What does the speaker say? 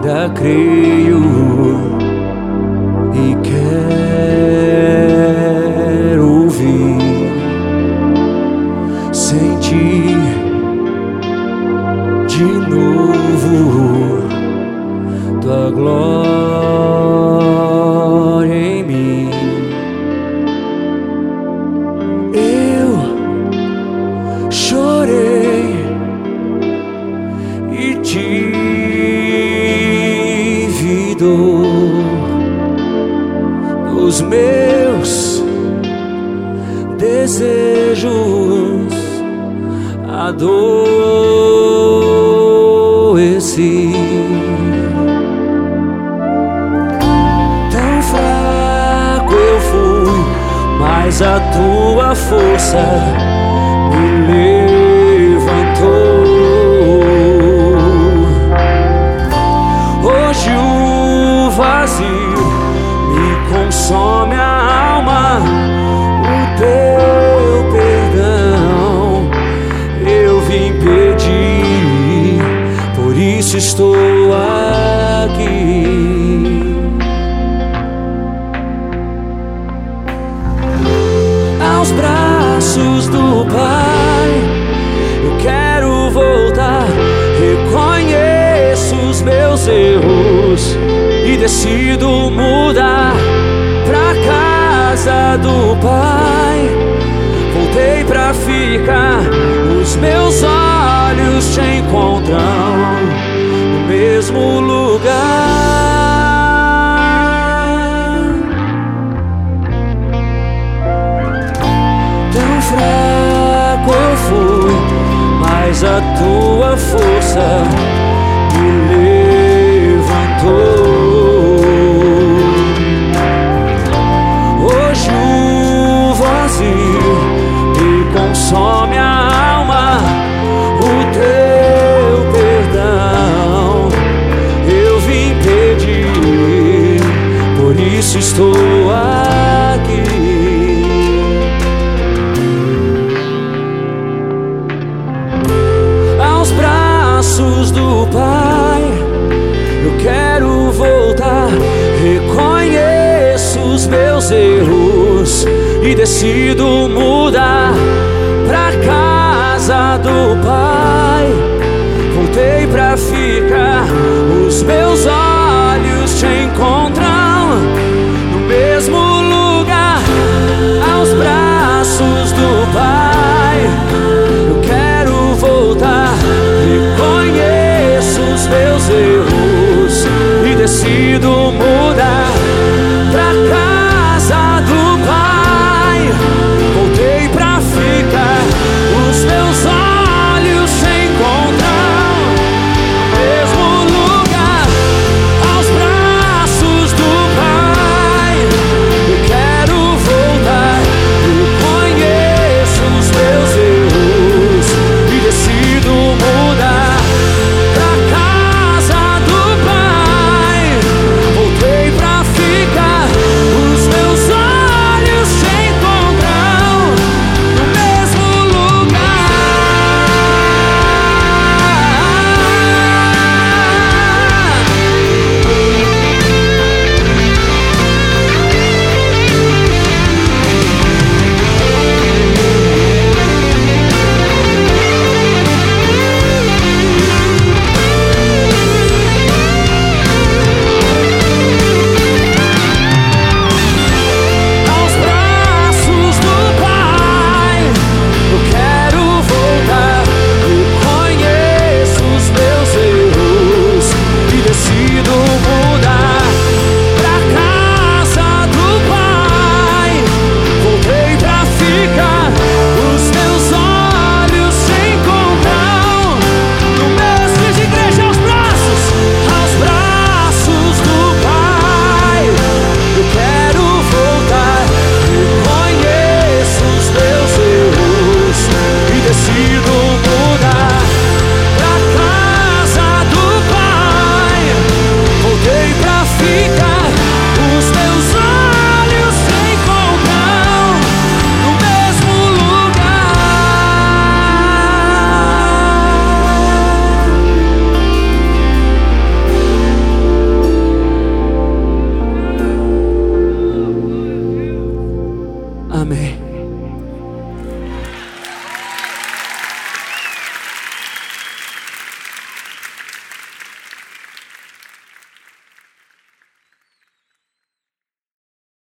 ainda creio e quero ouvir, sentir de novo tua glória em mim. Eu chorei e tive dor dos meus desejos, adoeci. Tão fraco eu fui, mas a tua força me levantou. Hoje o vazio me consome a alma, o teu perdão eu vim pedir, por isso estou aqui. Aos braços do Pai eu quero voltar, reconheço os meus erros e decido mudar pra casa do Pai. Voltei pra ficar, os meus olhos te encontram no mesmo lugar. Tão fraco eu fui, mas a tua força me levantou. Hoje o vazio me consome a alma, o teu perdão eu vim pedir, por isso estou aqui. Aos braços do Pai eu quero voltar, reconheço os meus erros e decido mudar pra casa do Pai. Voltei pra ficar, os meus olhos